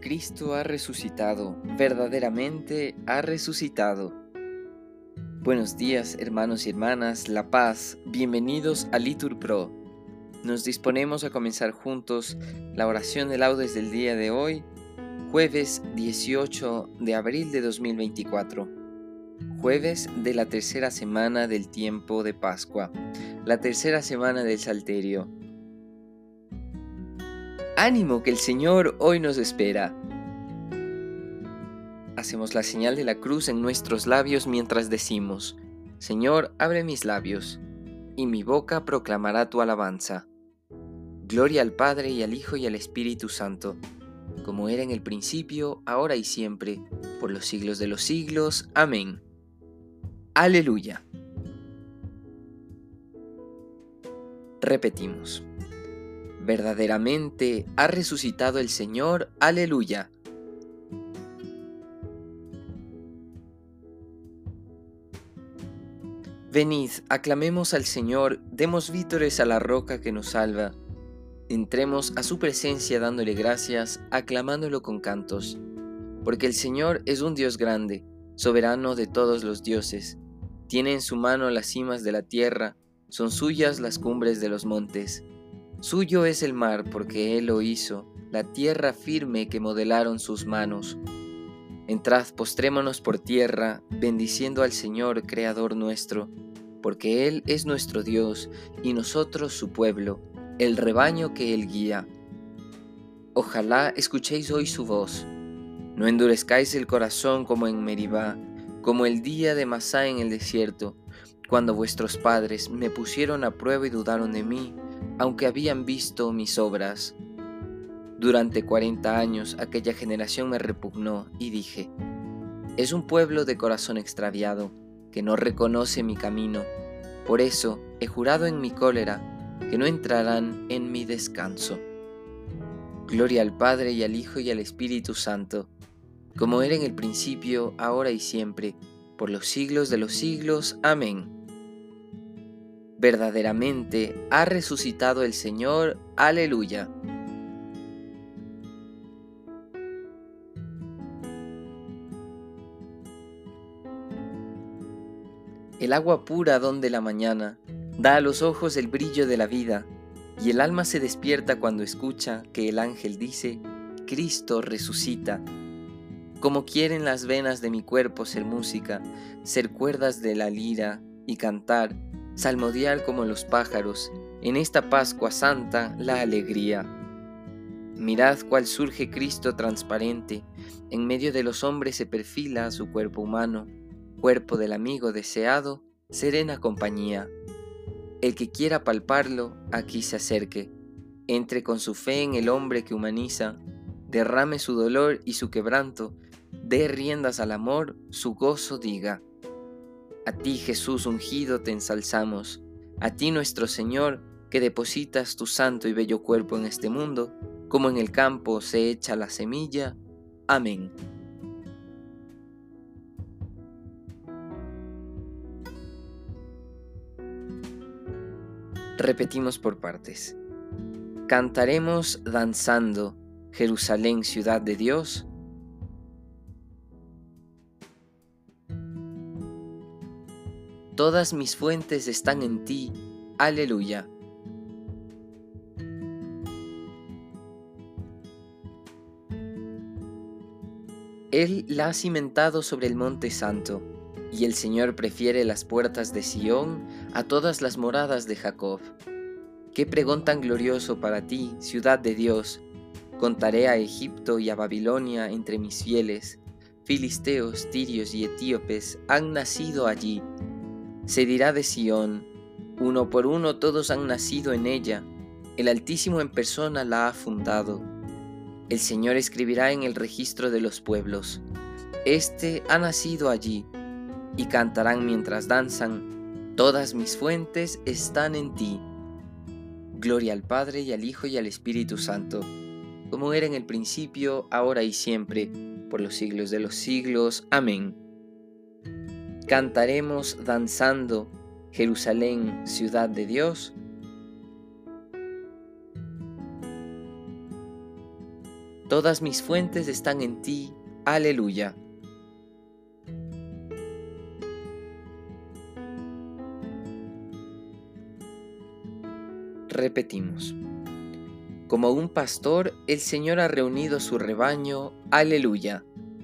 Cristo ha resucitado, verdaderamente ha resucitado. Buenos días, hermanos y hermanas, La Paz, bienvenidos a Litur Pro. Nos disponemos a comenzar juntos la oración de laudes del día de hoy, jueves 18 de abril de 2024, jueves de la tercera semana del tiempo de Pascua, la tercera semana del Salterio. ¡Ánimo que el Señor hoy nos espera! Hacemos la señal de la cruz en nuestros labios mientras decimos: Señor, abre mis labios, y mi boca proclamará tu alabanza. Gloria al Padre, y al Hijo, y al Espíritu Santo, como era en el principio, ahora y siempre, por los siglos de los siglos. Amén. Aleluya. Repetimos: verdaderamente ha resucitado el Señor. Aleluya. Venid, aclamemos al Señor, demos vítores a la roca que nos salva. Entremos a su presencia dándole gracias, aclamándolo con cantos. Porque el Señor es un Dios grande, soberano de todos los dioses. Tiene en su mano las cimas de la tierra, son suyas las cumbres de los montes. Suyo es el mar, porque Él lo hizo, la tierra firme que modelaron sus manos. Entrad, postrémonos por tierra, bendiciendo al Señor, Creador nuestro, porque Él es nuestro Dios, y nosotros su pueblo, el rebaño que Él guía. Ojalá escuchéis hoy su voz. No endurezcáis el corazón como en Meribá, como el día de Masá en el desierto, cuando vuestros padres me pusieron a prueba y dudaron de mí, aunque habían visto mis obras. Durante 40 años aquella generación me repugnó y dije: es un pueblo de corazón extraviado, que no reconoce mi camino. Por eso he jurado en mi cólera que no entrarán en mi descanso. Gloria al Padre, y al Hijo, y al Espíritu Santo, como era en el principio, ahora y siempre, por los siglos de los siglos. Amén. Verdaderamente ha resucitado el Señor. Aleluya. El agua pura don de la mañana da a los ojos el brillo de la vida, y el alma se despierta cuando escucha que el ángel dice: Cristo resucita. Como quieren las venas de mi cuerpo ser música, ser cuerdas de la lira y cantar, salmodiar como los pájaros, en esta Pascua Santa la alegría. Mirad cuál surge Cristo transparente, en medio de los hombres se perfila su cuerpo humano, cuerpo del amigo deseado, serena compañía. El que quiera palparlo, aquí se acerque, entre con su fe en el hombre que humaniza, derrame su dolor y su quebranto, dé riendas al amor, su gozo diga. A ti, Jesús ungido, te ensalzamos, a ti, nuestro Señor, que depositas tu santo y bello cuerpo en este mundo, como en el campo se echa la semilla. Amén. Repetimos por partes. Cantaremos danzando, Jerusalén, ciudad de Dios. Todas mis fuentes están en ti. Aleluya. Él la ha cimentado sobre el monte santo, y el Señor prefiere las puertas de Sión a todas las moradas de Jacob. Qué pregón tan glorioso para ti, ciudad de Dios. Contaré a Egipto y a Babilonia entre mis fieles. Filisteos, tirios y etíopes han nacido allí. Se dirá de Sión: uno por uno todos han nacido en ella. El Altísimo en persona la ha fundado. El Señor escribirá en el registro de los pueblos: Este ha nacido allí. Y cantarán mientras danzan: todas mis fuentes están en ti. Gloria al Padre, y al Hijo, y al Espíritu Santo, como era en el principio, ahora y siempre, por los siglos de los siglos. Amén. Cantaremos danzando, Jerusalén, ciudad de Dios. Todas mis fuentes están en ti. Aleluya. Repetimos. Como un pastor, el Señor ha reunido su rebaño. Aleluya.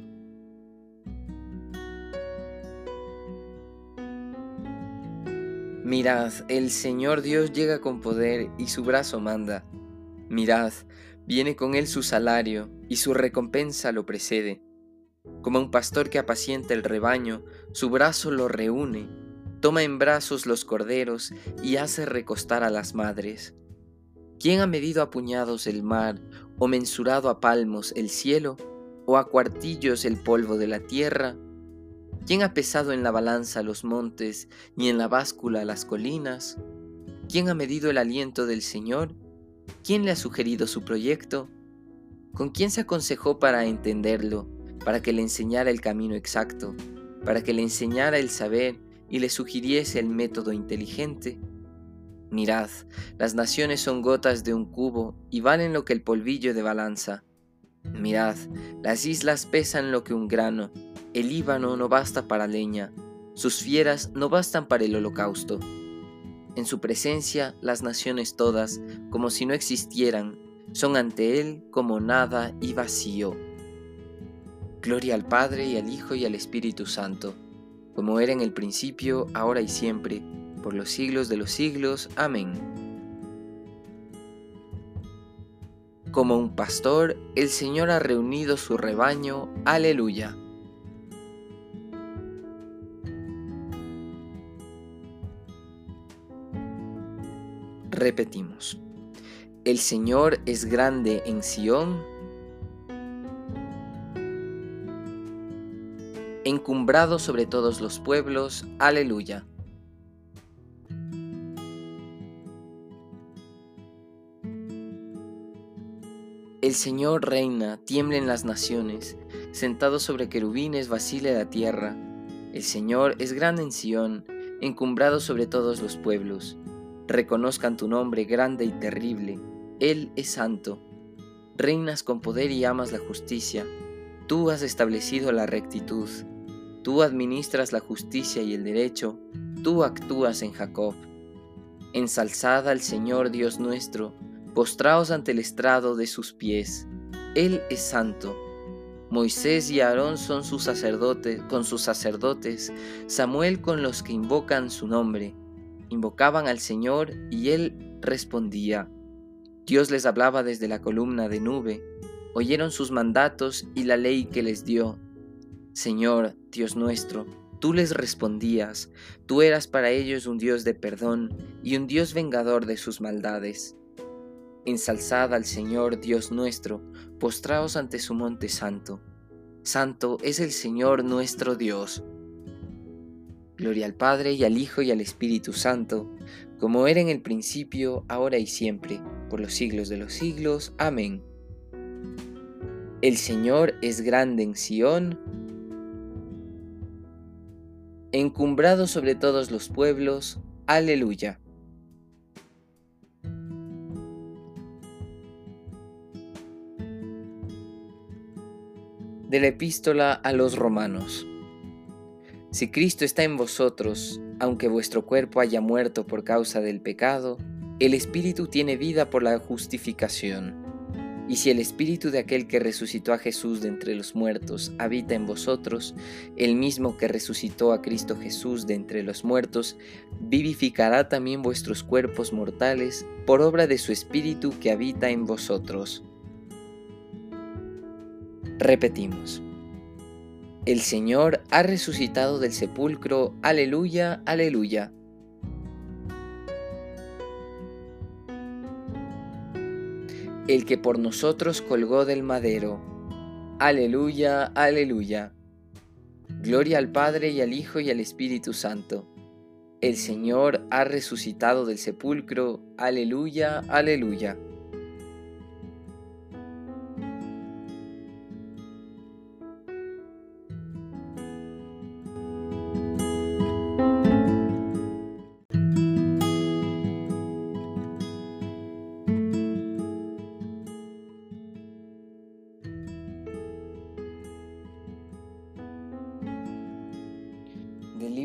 Mirad, el Señor Dios llega con poder y su brazo manda. Mirad, viene con él su salario y su recompensa lo precede. Como un pastor que apacienta el rebaño, su brazo lo reúne, toma en brazos los corderos y hace recostar a las madres. ¿Quién ha medido a puñados el mar, o mensurado a palmos el cielo, o a cuartillos el polvo de la tierra? ¿Quién ha pesado en la balanza los montes y en la báscula las colinas? ¿Quién ha medido el aliento del Señor? ¿Quién le ha sugerido su proyecto? ¿Con quién se aconsejó para entenderlo, para que le enseñara el camino exacto, para que le enseñara el saber y le sugiriese el método inteligente? Mirad, las naciones son gotas de un cubo y valen lo que el polvillo de balanza. Mirad, las islas pesan lo que un grano, el Líbano no basta para leña, sus fieras no bastan para el holocausto. En su presencia las naciones todas, como si no existieran, son ante él como nada y vacío. Gloria al Padre y al Hijo y al Espíritu Santo, como era en el principio, ahora y siempre, por los siglos de los siglos. Amén. Como un pastor, el Señor ha reunido su rebaño. Aleluya. Repetimos. El Señor es grande en Sión, encumbrado sobre todos los pueblos. Aleluya. El Señor reina, tiemblen las naciones, sentado sobre querubines vacile la tierra. El Señor es grande en Sión, encumbrado sobre todos los pueblos. Reconozcan tu nombre grande y terrible, Él es santo. Reinas con poder y amas la justicia, tú has establecido la rectitud. Tú administras la justicia y el derecho, tú actúas en Jacob. Ensalzad al Señor Dios nuestro, postraos ante el estrado de sus pies. Él es santo. Moisés y Aarón son sus sacerdotes, con sus sacerdotes, Samuel con los que invocan su nombre. Invocaban al Señor y Él respondía. Dios les hablaba desde la columna de nube, oyeron sus mandatos y la ley que les dio. Señor, Dios nuestro, tú les respondías, tú eras para ellos un Dios de perdón y un Dios vengador de sus maldades. Ensalzad al Señor Dios nuestro, postraos ante su monte santo. Santo es el Señor nuestro Dios. Gloria al Padre y al Hijo y al Espíritu Santo, como era en el principio, ahora y siempre, por los siglos de los siglos. Amén. El Señor es grande en Sión, encumbrado sobre todos los pueblos. Aleluya. De la Epístola a los Romanos. Si Cristo está en vosotros, aunque vuestro cuerpo haya muerto por causa del pecado, el Espíritu tiene vida por la justificación. Y si el Espíritu de aquel que resucitó a Jesús de entre los muertos habita en vosotros, el mismo que resucitó a Cristo Jesús de entre los muertos, vivificará también vuestros cuerpos mortales por obra de su Espíritu que habita en vosotros. Repetimos. El Señor ha resucitado del sepulcro. Aleluya, aleluya. El que por nosotros colgó del madero. Aleluya, aleluya. Gloria al Padre y al Hijo y al Espíritu Santo. El Señor ha resucitado del sepulcro. Aleluya, aleluya.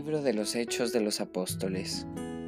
Libro de los Hechos de los Apóstoles.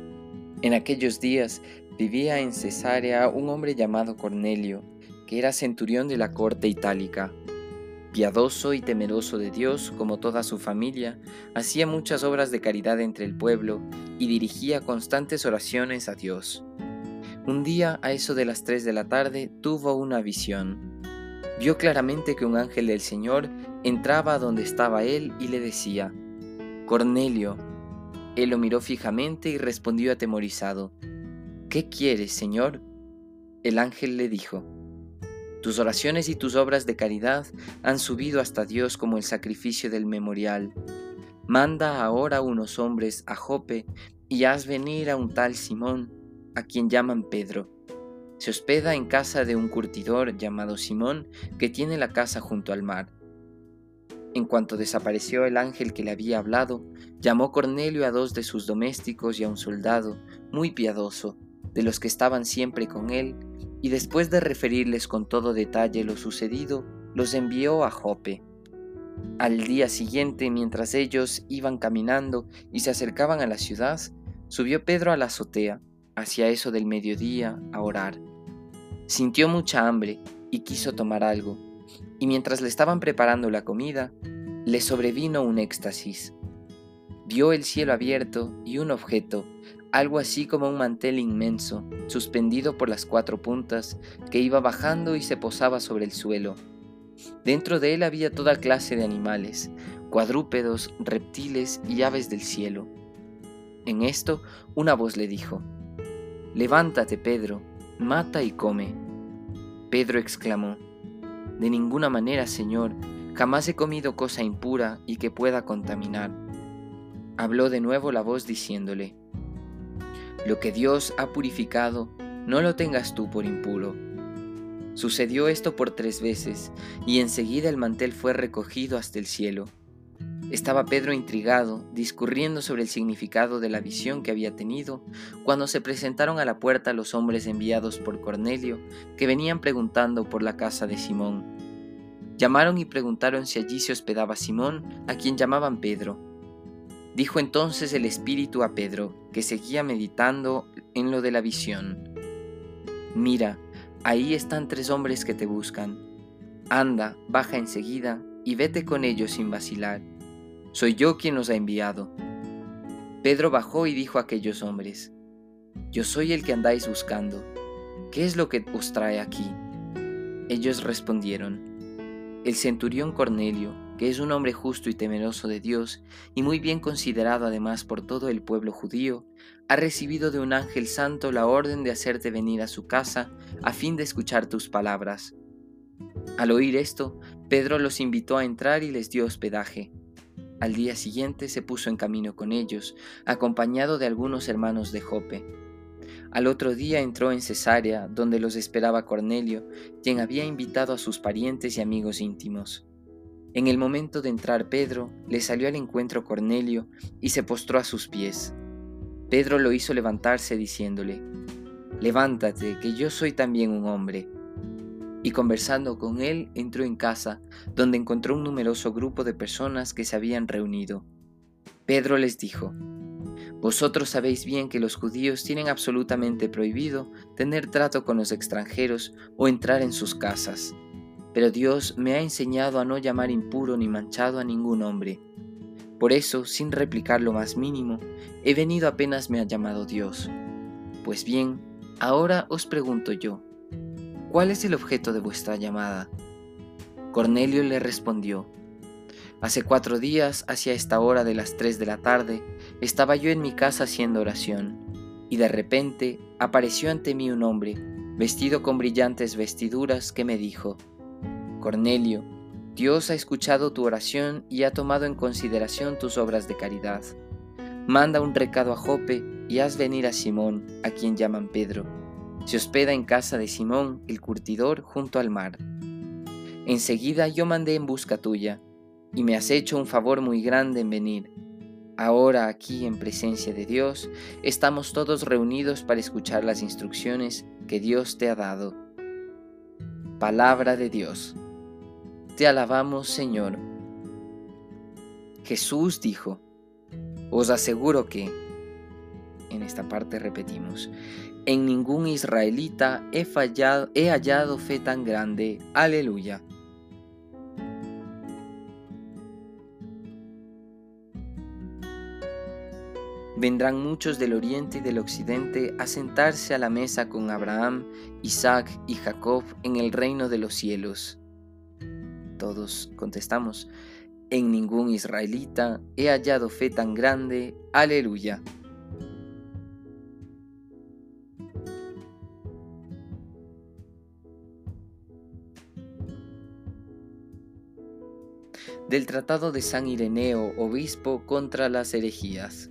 En aquellos días vivía en Cesarea un hombre llamado Cornelio, que era centurión de la corte itálica. Piadoso y temeroso de Dios, como toda su familia, hacía muchas obras de caridad entre el pueblo y dirigía constantes oraciones a Dios. Un día, a eso de las 3 de la tarde, tuvo una visión. Vio claramente que un ángel del Señor entraba donde estaba él y le decía: «Cornelio». Él lo miró fijamente y respondió atemorizado: «¿Qué quieres, Señor?». El ángel le dijo: «Tus oraciones y tus obras de caridad han subido hasta Dios como el sacrificio del memorial. Manda ahora unos hombres a Jope y haz venir a un tal Simón, a quien llaman Pedro. Se hospeda en casa de un curtidor llamado Simón, que tiene la casa junto al mar». En cuanto desapareció el ángel que le había hablado, llamó Cornelio a 2 de sus domésticos y a un soldado, muy piadoso, de los que estaban siempre con él, y después de referirles con todo detalle lo sucedido, los envió a Jope. Al día siguiente, mientras ellos iban caminando y se acercaban a la ciudad, subió Pedro a la azotea, hacia eso del mediodía, a orar. Sintió mucha hambre y quiso tomar algo, y mientras le estaban preparando la comida, le sobrevino un éxtasis. Vio el cielo abierto y un objeto, algo así como un mantel inmenso, suspendido por las 4 puntas, que iba bajando y se posaba sobre el suelo. Dentro de él había toda clase de animales, cuadrúpedos, reptiles y aves del cielo. En esto, una voz le dijo: «Levántate, Pedro, mata y come». Pedro exclamó: «De ninguna manera, Señor, jamás he comido cosa impura y que pueda contaminar». Habló de nuevo la voz diciéndole: «Lo que Dios ha purificado, no lo tengas tú por impuro». Sucedió esto por 3 veces, y enseguida el mantel fue recogido hasta el cielo. Estaba Pedro intrigado, discurriendo sobre el significado de la visión que había tenido, cuando se presentaron a la puerta los hombres enviados por Cornelio, que venían preguntando por la casa de Simón. Llamaron y preguntaron si allí se hospedaba Simón, a quien llamaban Pedro. Dijo entonces el Espíritu a Pedro, que seguía meditando en lo de la visión: «Mira, ahí están 3 hombres que te buscan. Anda, baja enseguida y vete con ellos sin vacilar. Soy yo quien los ha enviado». Pedro bajó y dijo a aquellos hombres: «Yo soy el que andáis buscando. ¿Qué es lo que os trae aquí?». Ellos respondieron: «El centurión Cornelio, que es un hombre justo y temeroso de Dios, y muy bien considerado además por todo el pueblo judío, ha recibido de un ángel santo la orden de hacerte venir a su casa a fin de escuchar tus palabras». Al oír esto, Pedro los invitó a entrar y les dio hospedaje. Al día siguiente se puso en camino con ellos, acompañado de algunos hermanos de Jope. Al otro día entró en Cesarea, donde los esperaba Cornelio, quien había invitado a sus parientes y amigos íntimos. En el momento de entrar Pedro, le salió al encuentro Cornelio y se postró a sus pies. Pedro lo hizo levantarse diciéndole: «Levántate, que yo soy también un hombre». Y conversando con él, entró en casa, donde encontró un numeroso grupo de personas que se habían reunido. Pedro les dijo: «Vosotros sabéis bien que los judíos tienen absolutamente prohibido tener trato con los extranjeros o entrar en sus casas. Pero Dios me ha enseñado a no llamar impuro ni manchado a ningún hombre. Por eso, sin replicar lo más mínimo, he venido apenas me ha llamado Dios. Pues bien, ahora os pregunto yo, ¿cuál es el objeto de vuestra llamada?». Cornelio le respondió: «Hace 4 días, hacia esta hora de las 3 de la tarde, estaba yo en mi casa haciendo oración, y de repente apareció ante mí un hombre, vestido con brillantes vestiduras, que me dijo: «Cornelio, Dios ha escuchado tu oración y ha tomado en consideración tus obras de caridad. Manda un recado a Jope y haz venir a Simón, a quien llaman Pedro. Se hospeda en casa de Simón, el curtidor, junto al mar». Enseguida yo mandé en busca tuya, y me has hecho un favor muy grande en venir. Ahora aquí, en presencia de Dios, estamos todos reunidos para escuchar las instrucciones que Dios te ha dado. Palabra de Dios. Te alabamos, Señor. Jesús dijo: Os aseguro que, en esta parte repetimos, en ningún israelita he hallado fe tan grande. Aleluya. Vendrán muchos del oriente y del occidente a sentarse a la mesa con Abraham, Isaac y Jacob en el reino de los cielos. Todos contestamos, en ningún israelita he hallado fe tan grande. Aleluya. Del Tratado de San Ireneo, obispo, contra las herejías.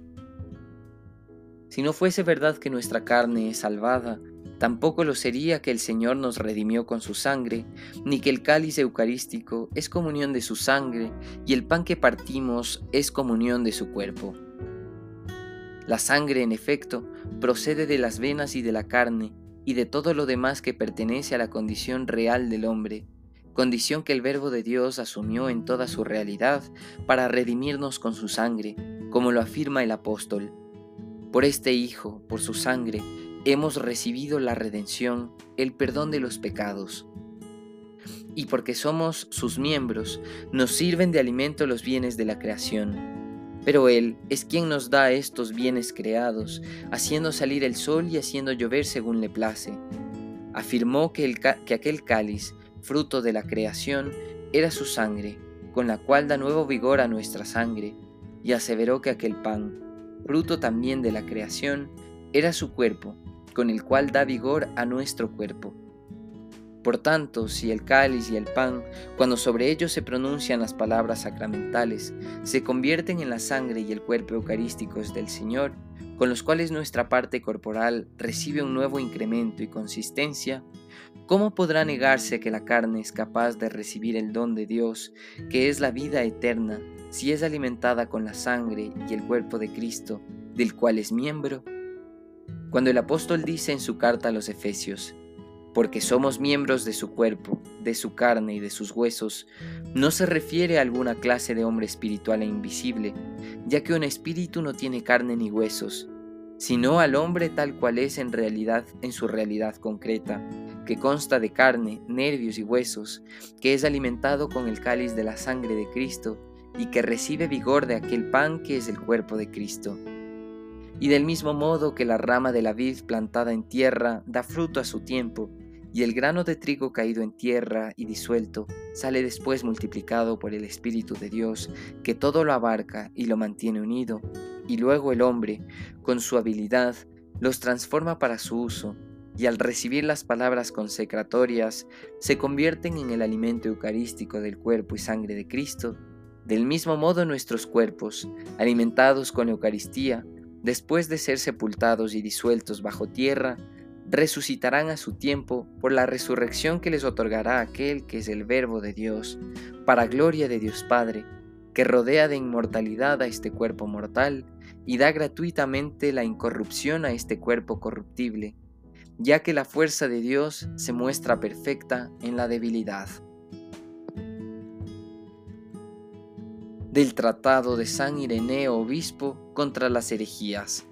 Si no fuese verdad que nuestra carne es salvada, tampoco lo sería que el Señor nos redimió con su sangre, ni que el cáliz eucarístico es comunión de su sangre, y el pan que partimos es comunión de su cuerpo. La sangre, en efecto, procede de las venas y de la carne, y de todo lo demás que pertenece a la condición real del hombre, condición que el Verbo de Dios asumió en toda su realidad para redimirnos con su sangre, como lo afirma el apóstol. Por este Hijo, por su sangre, hemos recibido la redención, el perdón de los pecados. Y porque somos sus miembros, nos sirven de alimento los bienes de la creación. Pero Él es quien nos da estos bienes creados, haciendo salir el sol y haciendo llover según le place. Afirmó que aquel cáliz, fruto de la creación, era su sangre, con la cual da nuevo vigor a nuestra sangre, y aseveró que aquel pan, fruto también de la creación, era su cuerpo, con el cual da vigor a nuestro cuerpo. Por tanto, si el cáliz y el pan, cuando sobre ellos se pronuncian las palabras sacramentales, se convierten en la sangre y el cuerpo eucarísticos del Señor, con los cuales nuestra parte corporal recibe un nuevo incremento y consistencia, ¿cómo podrá negarse que la carne es capaz de recibir el don de Dios, que es la vida eterna, si es alimentada con la sangre y el cuerpo de Cristo, del cual es miembro? Cuando el apóstol dice en su carta a los Efesios, porque somos miembros de su cuerpo, de su carne y de sus huesos, no se refiere a alguna clase de hombre espiritual e invisible, ya que un espíritu no tiene carne ni huesos, sino al hombre tal cual es en realidad, en su realidad concreta, que consta de carne, nervios y huesos, que es alimentado con el cáliz de la sangre de Cristo y que recibe vigor de aquel pan que es el cuerpo de Cristo. Y del mismo modo que la rama de la vid plantada en tierra da fruto a su tiempo, y el grano de trigo caído en tierra y disuelto sale después multiplicado por el Espíritu de Dios, que todo lo abarca y lo mantiene unido, y luego el hombre, con su habilidad, los transforma para su uso, y al recibir las palabras consecratorias, se convierten en el alimento eucarístico del cuerpo y sangre de Cristo. Del mismo modo nuestros cuerpos, alimentados con Eucaristía, después de ser sepultados y disueltos bajo tierra, resucitarán a su tiempo por la resurrección que les otorgará aquel que es el Verbo de Dios, para gloria de Dios Padre, que rodea de inmortalidad a este cuerpo mortal y da gratuitamente la incorrupción a este cuerpo corruptible, ya que la fuerza de Dios se muestra perfecta en la debilidad. Del Tratado de San Ireneo, obispo, contra las herejías.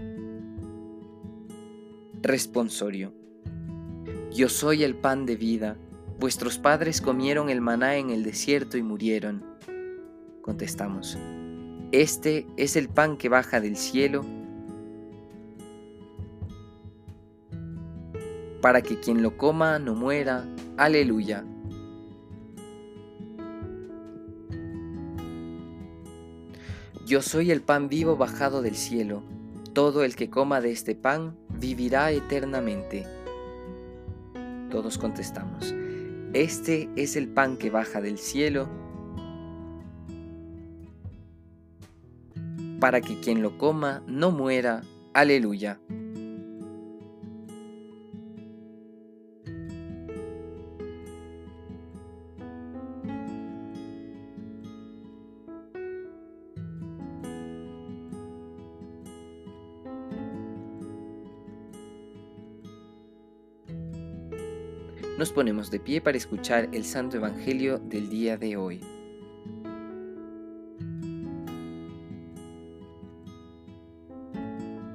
Responsorio. Yo soy el pan de vida. Vuestros padres comieron el maná en el desierto y murieron. Contestamos. Este es el pan que baja del cielo, para que quien lo coma no muera. Aleluya. Yo soy el pan vivo bajado del cielo. Todo el que coma de este pan vivirá eternamente. Todos contestamos. Este es el pan que baja del cielo, para que quien lo coma no muera. Aleluya. Nos ponemos de pie para escuchar el Santo Evangelio del día de hoy.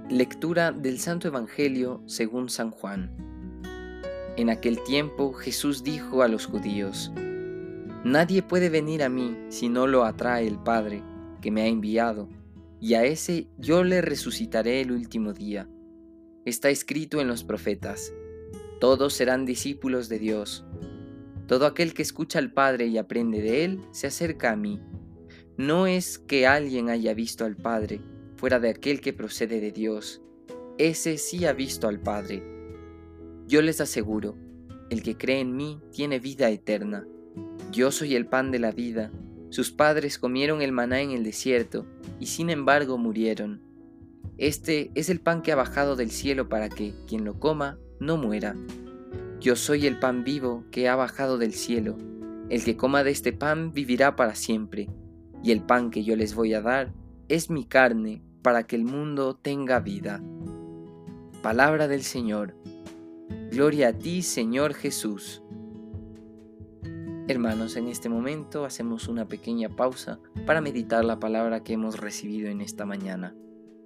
Lectura del Santo Evangelio según San Juan. En aquel tiempo Jesús dijo a los judíos: Nadie puede venir a mí si no lo atrae el Padre, que me ha enviado, y a ese yo le resucitaré el último día. Está escrito en los profetas: todos serán discípulos de Dios. Todo aquel que escucha al Padre y aprende de él, se acerca a mí. No es que alguien haya visto al Padre, fuera de aquel que procede de Dios. Ese sí ha visto al Padre. Yo les aseguro, el que cree en mí tiene vida eterna. Yo soy el pan de la vida. Sus padres comieron el maná en el desierto, y sin embargo murieron. Este es el pan que ha bajado del cielo para que, quien lo coma, no muera. Yo soy el pan vivo que ha bajado del cielo. El que coma de este pan vivirá para siempre, y el pan que yo les voy a dar es mi carne, para que el mundo tenga vida. Palabra del Señor. Gloria a ti, Señor Jesús. Hermanos, en este momento hacemos una pequeña pausa para meditar la palabra que hemos recibido en esta mañana.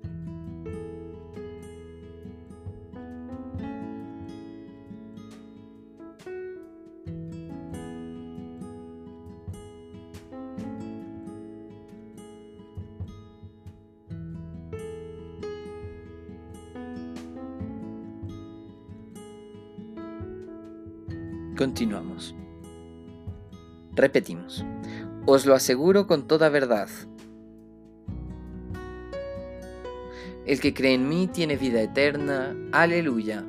Continuamos. Repetimos. Os lo aseguro con toda verdad. El que cree en mí tiene vida eterna. Aleluya.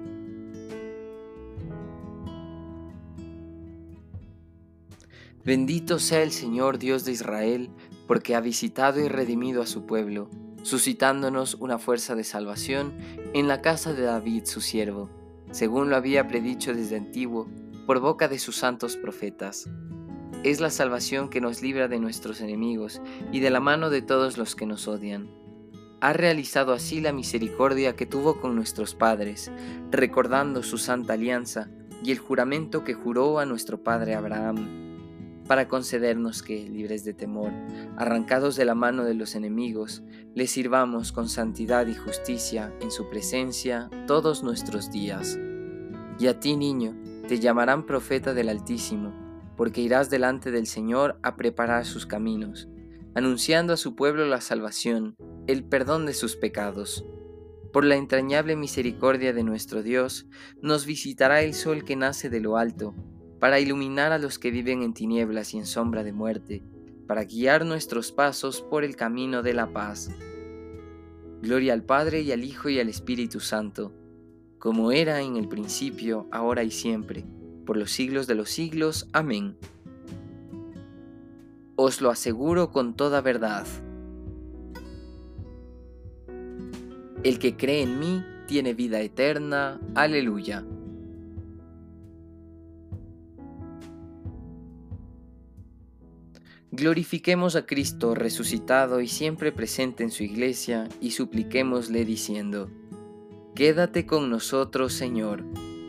Bendito sea el Señor Dios de Israel, porque ha visitado y redimido a su pueblo, suscitándonos una fuerza de salvación en la casa de David su siervo, según lo había predicho desde antiguo, por boca de sus santos profetas. Es la salvación que nos libra de nuestros enemigos y de la mano de todos los que nos odian. Ha realizado así la misericordia que tuvo con nuestros padres, recordando su santa alianza y el juramento que juró a nuestro padre Abraham, para concedernos que, libres de temor, arrancados de la mano de los enemigos, le sirvamos con santidad y justicia en su presencia todos nuestros días. Y a ti, niño, te llamarán profeta del Altísimo, porque irás delante del Señor a preparar sus caminos, anunciando a su pueblo la salvación, el perdón de sus pecados. Por la entrañable misericordia de nuestro Dios, nos visitará el sol que nace de lo alto, para iluminar a los que viven en tinieblas y en sombra de muerte, para guiar nuestros pasos por el camino de la paz. Gloria al Padre y al Hijo y al Espíritu Santo, como era en el principio, ahora y siempre, por los siglos de los siglos. Amén. Os lo aseguro con toda verdad. El que cree en mí tiene vida eterna. Aleluya. Glorifiquemos a Cristo resucitado y siempre presente en su iglesia, y supliquémosle diciendo: Quédate con nosotros, Señor.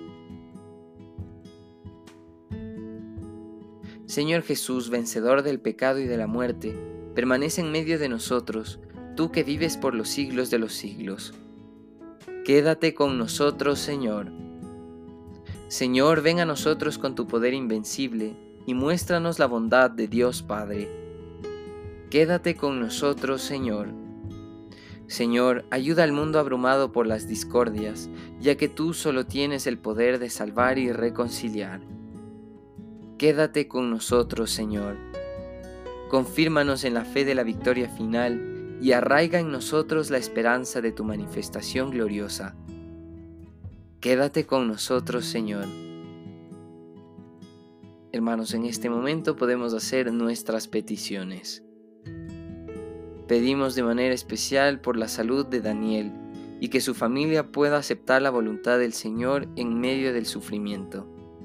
Señor Jesús, vencedor del pecado y de la muerte, permanece en medio de nosotros, tú que vives por los siglos de los siglos. Quédate con nosotros, Señor. Señor, ven a nosotros con tu poder invencible y muéstranos la bondad de Dios Padre. Quédate con nosotros, Señor. Señor, ayuda al mundo abrumado por las discordias, ya que tú solo tienes el poder de salvar y reconciliar. Quédate con nosotros, Señor. Confírmanos en la fe de la victoria final y arraiga en nosotros la esperanza de tu manifestación gloriosa. Quédate con nosotros, Señor. Hermanos, en este momento podemos hacer nuestras peticiones. Pedimos de manera especial por la salud de Daniel y que su familia pueda aceptar la voluntad del Señor en medio del sufrimiento.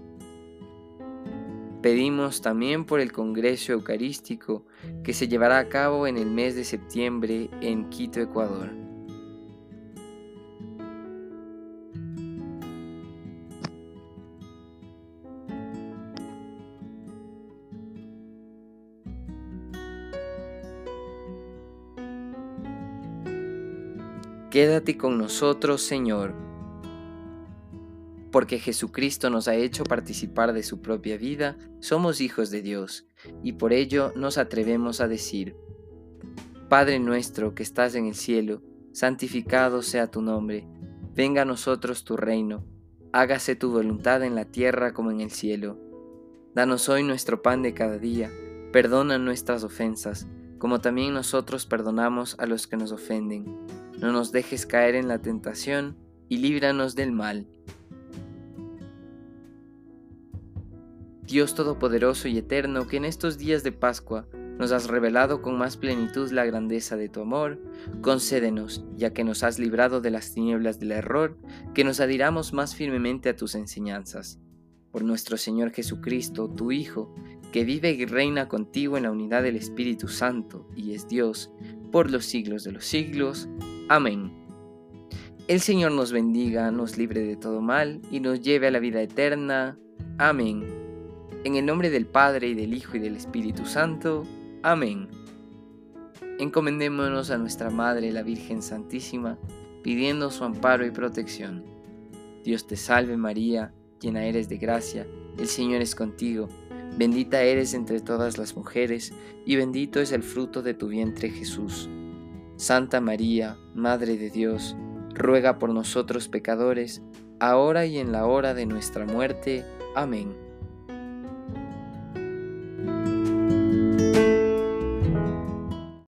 Pedimos también por el Congreso Eucarístico que se llevará a cabo en el mes de septiembre en Quito, Ecuador. Quédate con nosotros, Señor, porque Jesucristo nos ha hecho participar de su propia vida, somos hijos de Dios, y por ello nos atrevemos a decir: Padre nuestro que estás en el cielo, santificado sea tu nombre, venga a nosotros tu reino, hágase tu voluntad en la tierra como en el cielo. Danos hoy nuestro pan de cada día, perdona nuestras ofensas, como también nosotros perdonamos a los que nos ofenden. No nos dejes caer en la tentación, y líbranos del mal. Dios Todopoderoso y Eterno, que en estos días de Pascua nos has revelado con más plenitud la grandeza de tu amor, concédenos, ya que nos has librado de las tinieblas del error, que nos adhiramos más firmemente a tus enseñanzas. Por nuestro Señor Jesucristo, tu Hijo, que vive y reina contigo en la unidad del Espíritu Santo, y es Dios, por los siglos de los siglos. Amén. El Señor nos bendiga, nos libre de todo mal, y nos lleve a la vida eterna. Amén. En el nombre del Padre, y del Hijo, y del Espíritu Santo. Amén. Encomendémonos a nuestra Madre, la Virgen Santísima, pidiendo su amparo y protección. Dios te salve María, llena eres de gracia, el Señor es contigo. Bendita eres entre todas las mujeres, y bendito es el fruto de tu vientre Jesús. Santa María, Madre de Dios, ruega por nosotros pecadores, ahora y en la hora de nuestra muerte. Amén.